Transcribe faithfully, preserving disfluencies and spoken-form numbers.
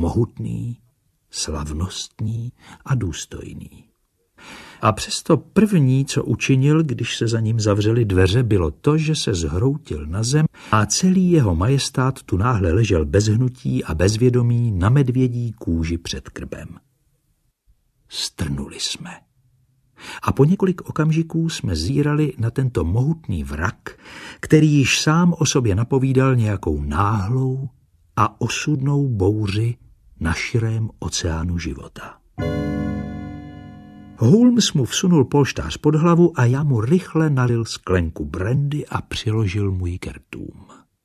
mohutný, slavnostní a důstojný. A přesto první, co učinil, když se za ním zavřely dveře, bylo to, že se zhroutil na zem a celý jeho majestát tu náhle ležel bez hnutí a bez vědomí na medvědí kůži před krbem. Strnuli jsme. A po několik okamžiků jsme zírali na tento mohutný vrak, který již sám o sobě napovídal nějakou náhlou a osudnou bouři na širém oceánu života. Holmes mu vsunul polštář pod hlavu a já mu rychle nalil sklenku brandy a přiložil mu ji k rtům.